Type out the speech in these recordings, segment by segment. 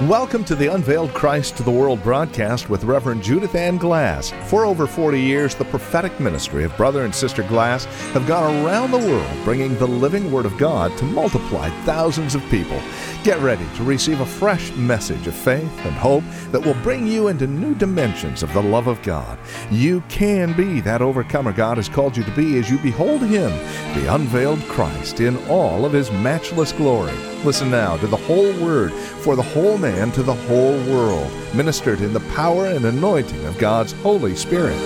Welcome to the Unveiled Christ to the World broadcast with Reverend Judith Ann Glass. For over 40 years, the prophetic ministry of Brother and Sister Glass have gone around the world bringing the living Word of God to multiply thousands of people. Get ready to receive a fresh message of faith and hope that will bring you into new dimensions of the love of God. You can be that overcomer God has called you to be as you behold Him, the unveiled Christ, in all of His matchless glory. Listen now to the whole Word for the whole man to the whole world, ministered in the power and anointing of God's Holy Spirit.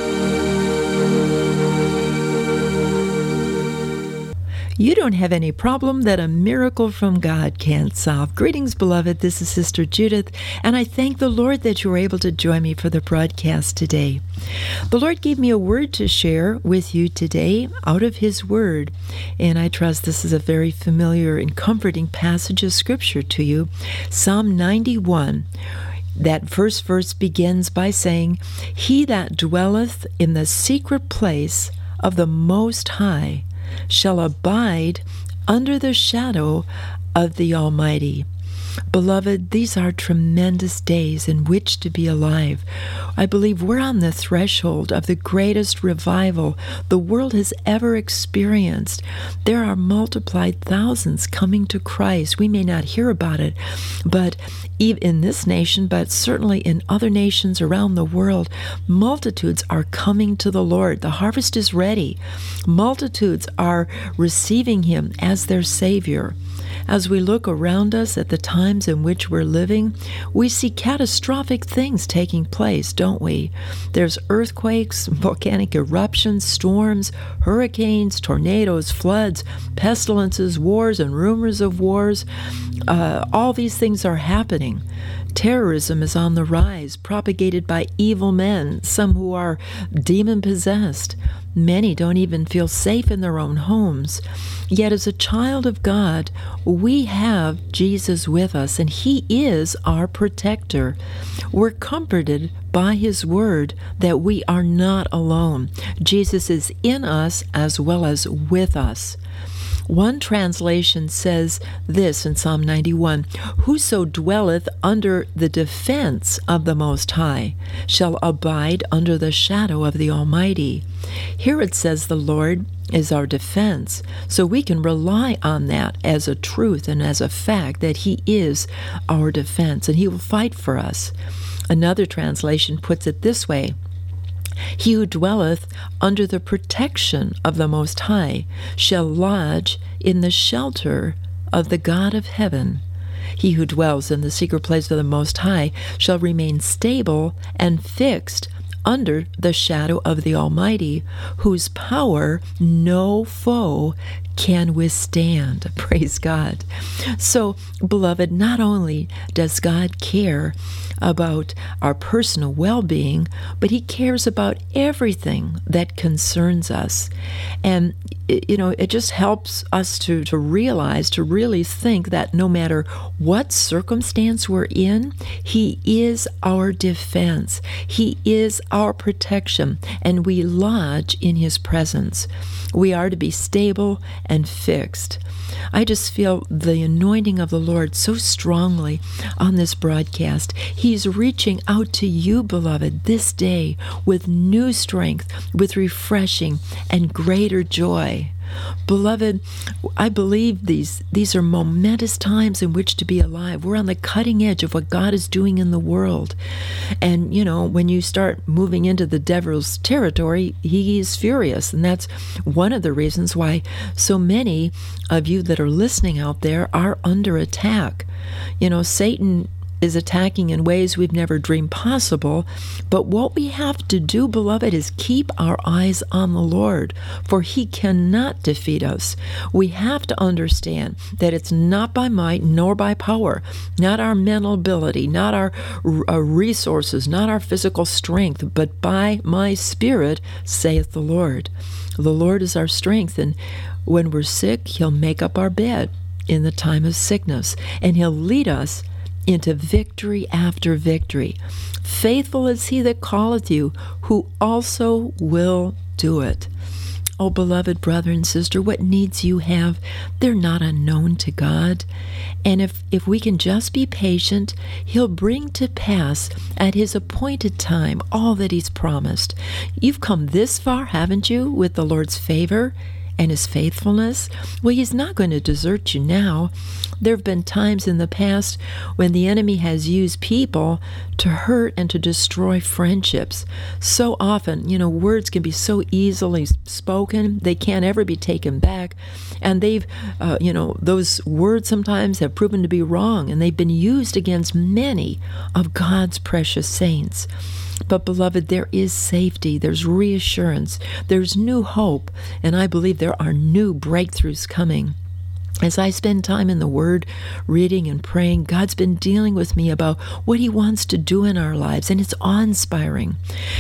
You don't have any problem that a miracle from God can't solve. Greetings, beloved. This is Sister Judith, and I thank the Lord that you were able to join me for the broadcast today. The Lord gave me a word to share with you today out of His Word, and I trust this is a very familiar and comforting passage of Scripture to you. Psalm 91. That first verse begins by saying, "He that dwelleth in the secret place of the Most High shall abide under the shadow of the Almighty." Beloved, these are tremendous days in which to be alive. I believe we're on the threshold of the greatest revival the world has ever experienced. There are multiplied thousands coming to Christ. We may not hear about it, but even in this nation, but certainly in other nations around the world, multitudes are coming to the Lord. The harvest is ready. Multitudes are receiving Him as their Savior. As we look around us at the times in which we're living, we see catastrophic things taking place, don't we? There's earthquakes, volcanic eruptions, storms, hurricanes, tornadoes, floods, pestilences, wars, and rumors of wars. All these things are happening. Terrorism is on the rise, propagated by evil men, some who are demon-possessed. Many don't even feel safe in their own homes. Yet as a child of God, we have Jesus with us, and He is our protector. We're comforted by His Word that we are not alone. Jesus is in us as well as with us. One translation says this in Psalm 91, "Whoso dwelleth under the defense of the Most High shall abide under the shadow of the Almighty." Here it says the Lord is our defense, so we can rely on that as a truth and as a fact that He is our defense and He will fight for us. Another translation puts it this way, "He who dwelleth under the protection of the Most High shall lodge in the shelter of the God of heaven. He who dwells in the secret place of the Most High shall remain stable and fixed under the shadow of the Almighty, whose power no foe can withstand." Praise God. So, beloved, not only does God care about our personal well-being, but He cares about everything that concerns us. And, it just helps us to realize, to really think that no matter what circumstance we're in, He is our defense. He is our protection, and we lodge in His presence. We are to be stable and fixed. I just feel the anointing of the Lord so strongly on this broadcast. He's reaching out to you, beloved, this day with new strength, with refreshing and greater joy. Beloved, I believe these are momentous times in which to be alive. We're on the cutting edge of what God is doing in the world. And, when you start moving into the devil's territory, he is furious. And that's one of the reasons why so many of you that are listening out there are under attack. Satan is attacking in ways we've never dreamed possible. But what we have to do, beloved, is keep our eyes on the Lord, for He cannot defeat us. We have to understand that it's not by might nor by power, not our mental ability, not our resources, not our physical strength, but by my Spirit, saith the Lord. The Lord is our strength, and when we're sick, He'll make up our bed in the time of sickness, and He'll lead us into victory after victory. Faithful is He that calleth you, who also will do it. Oh, beloved brother and sister, what needs you have, they're not unknown to God. And if we can just be patient, He'll bring to pass at His appointed time all that He's promised. You've come this far, haven't you, with the Lord's favor and His faithfulness? Well, He's not going to desert you now. There have been times in the past when the enemy has used people to hurt and to destroy friendships. So often, words can be so easily spoken, they can't ever be taken back. And they've, those words sometimes have proven to be wrong, and they've been used against many of God's precious saints. But beloved, there is safety, there's reassurance, there's new hope, and I believe there are new breakthroughs coming. As I spend time in the Word, reading and praying, God's been dealing with me about what He wants to do in our lives, and it's awe-inspiring.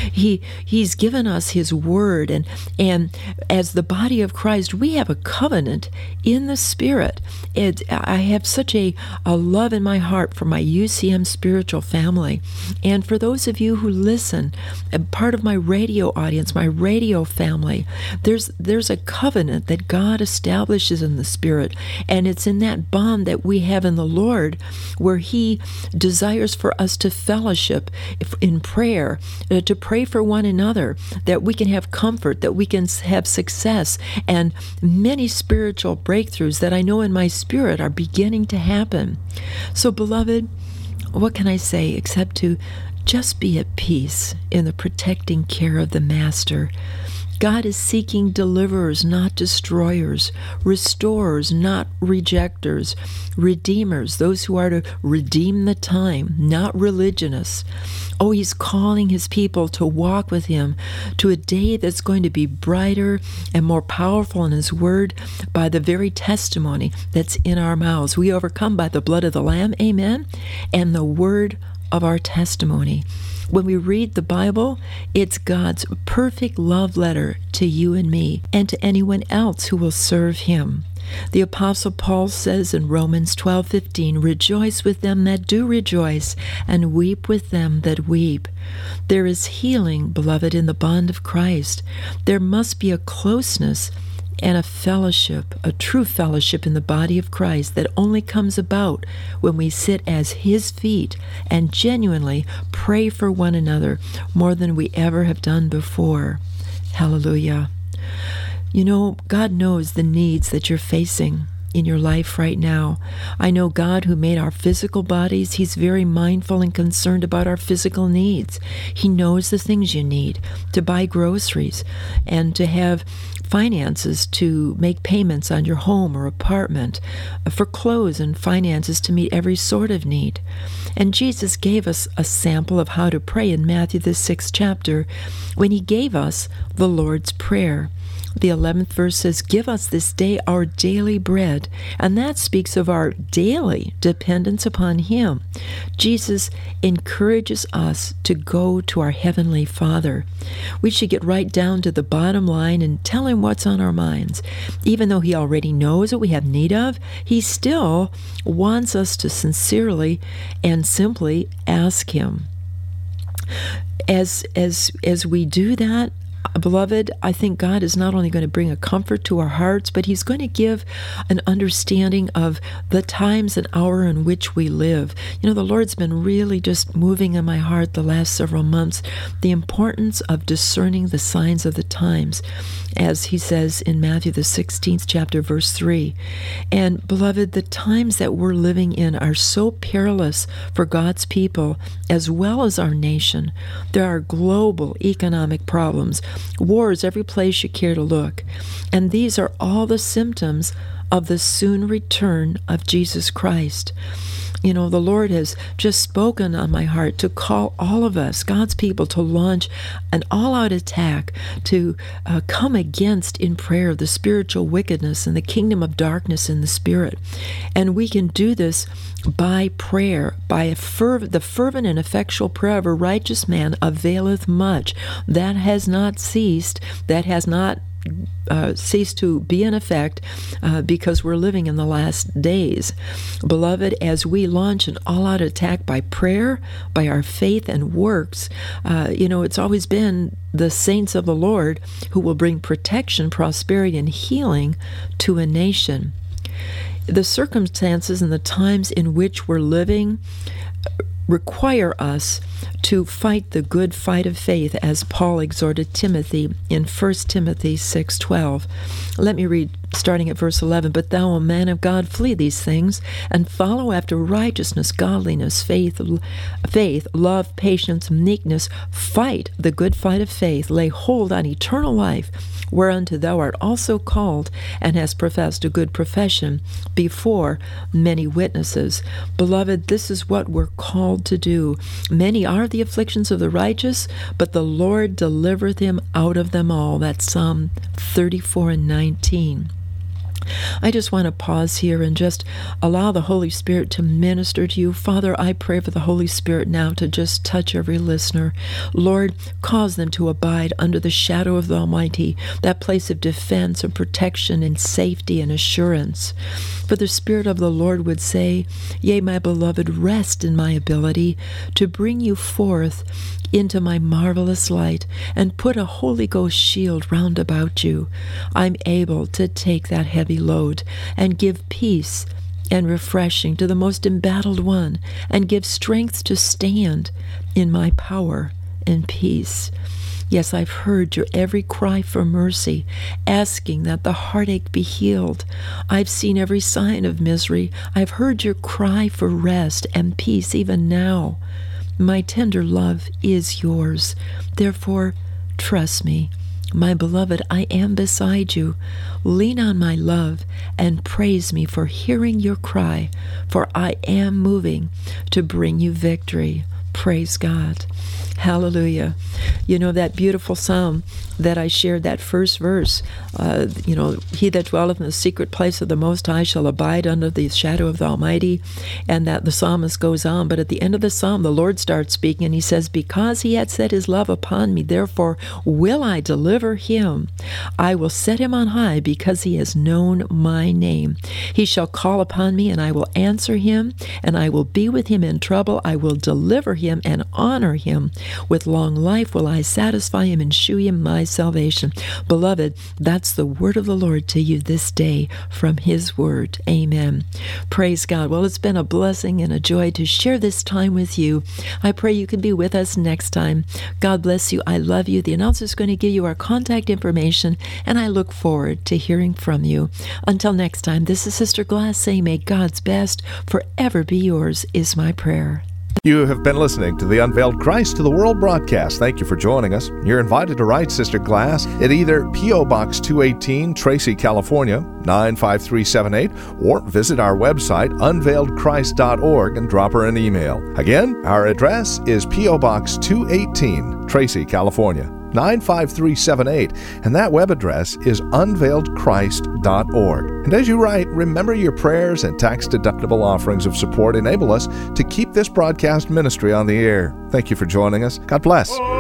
He's given us His Word, and as the body of Christ, we have a covenant in the Spirit. I have such a love in my heart for my UCM spiritual family, and for those of you who listen, part of my radio audience, my radio family, there's a covenant that God establishes in the Spirit. And it's in that bond that we have in the Lord where He desires for us to fellowship in prayer, to pray for one another, that we can have comfort, that we can have success, and many spiritual breakthroughs that I know in my spirit are beginning to happen. So, beloved, what can I say except to just be at peace in the protecting care of the Master? God is seeking deliverers, not destroyers, restorers, not rejectors, redeemers, those who are to redeem the time, not religionists. Oh, He's calling His people to walk with Him to a day that's going to be brighter and more powerful in His Word by the very testimony that's in our mouths. We overcome by the blood of the Lamb, amen, and the word of our testimony. When we read the Bible, it's God's perfect love letter to you and me and to anyone else who will serve Him. The Apostle Paul says in Romans 12:15, "Rejoice with them that do rejoice, and weep with them that weep." There is healing, beloved, in the bond of Christ. There must be a closeness and a fellowship, a true fellowship in the body of Christ that only comes about when we sit as His feet and genuinely pray for one another more than we ever have done before. Hallelujah. God knows the needs that you're facing in your life right now. I know God, who made our physical bodies, He's very mindful and concerned about our physical needs. He knows the things you need to buy groceries and to have finances to make payments on your home or apartment, for clothes and finances to meet every sort of need. And Jesus gave us a sample of how to pray in Matthew the 6th chapter when He gave us the Lord's Prayer. The 11th verse says, "Give us this day our daily bread," and that speaks of our daily dependence upon Him. Jesus encourages us to go to our Heavenly Father. We should get right down to the bottom line and tell Him what's on our minds. Even though He already knows what we have need of, He still wants us to sincerely and simply ask Him. As we do that, beloved, I think God is not only going to bring a comfort to our hearts, but He's going to give an understanding of the times and hour in which we live. The Lord's been really just moving in my heart the last several months, the importance of discerning the signs of the times, as He says in Matthew the 16th chapter, verse 3. And beloved, the times that we're living in are so perilous for God's people as well as our nation. There are global economic problems, wars every place you care to look. And these are all the symptoms of the soon return of Jesus Christ. The Lord has just spoken on my heart to call all of us, God's people, to launch an all-out attack to come against in prayer the spiritual wickedness and the kingdom of darkness in the spirit. And we can do this by prayer, by the fervent and effectual prayer of a righteous man availeth much. That has not ceased. That has not cease to be in effect because we're living in the last days. Beloved, as we launch an all-out attack by prayer, by our faith and works, it's always been the saints of the Lord who will bring protection, prosperity, and healing to a nation. The circumstances and the times in which we're living require us to fight the good fight of faith, as Paul exhorted Timothy in 1 Timothy 6:12. Let me read starting at verse 11. But thou, O man of God, flee these things, and follow after righteousness, godliness, faith, love, patience, meekness. Fight the good fight of faith. Lay hold on eternal life, whereunto thou art also called, and hast professed a good profession before many witnesses. Beloved, this is what we're called to do. Many are the afflictions of the righteous, but the Lord delivereth him out of them all. That's Psalm 34:19. I just want to pause here and just allow the Holy Spirit to minister to you. Father, I pray for the Holy Spirit now to just touch every listener. Lord, cause them to abide under the shadow of the Almighty, that place of defense and protection and safety and assurance. For the Spirit of the Lord would say, Yea, my beloved, rest in my ability to bring you forth into my marvelous light and put a Holy Ghost shield round about you. I'm able to take that heavy load and give peace and refreshing to the most embattled one, and give strength to stand in my power and peace. Yes, I've heard your every cry for mercy, asking that the heartache be healed. I've seen every sign of misery. I've heard your cry for rest and peace even now. My tender love is yours. Therefore, trust me. My beloved, I am beside you. Lean on my love and praise me for hearing your cry, for I am moving to bring you victory. Praise God. Hallelujah. You know, that beautiful psalm that I shared, that first verse, he that dwelleth in the secret place of the Most High shall abide under the shadow of the Almighty, and that the psalmist goes on. But at the end of the psalm, the Lord starts speaking, and he says, Because he had set his love upon me, therefore will I deliver him. I will set him on high, because he has known my name. He shall call upon me, and I will answer him, and I will be with him in trouble. I will deliver him and honor him. With long life will I satisfy him and shew him my salvation. Beloved, that's the word of the Lord to you this day from his word. Amen. Praise God. Well, it's been a blessing and a joy to share this time with you. I pray you can be with us next time. God bless you. I love you. The announcer is going to give you our contact information, and I look forward to hearing from you. Until next time, this is Sister Glass saying, may God's best forever be yours is my prayer. You have been listening to the Unveiled Christ to the World broadcast. Thank you for joining us. You're invited to write Sister Glass at either P.O. Box 218, Tracy, California, 95378, or visit our website, unveiledchrist.org, and drop her an email. Again, our address is P.O. Box 218, Tracy, California, 95378, and that web address is unveiledchrist.org. And as you write, remember your prayers and tax-deductible offerings of support enable us to keep this broadcast ministry on the air. Thank you for joining us. God bless.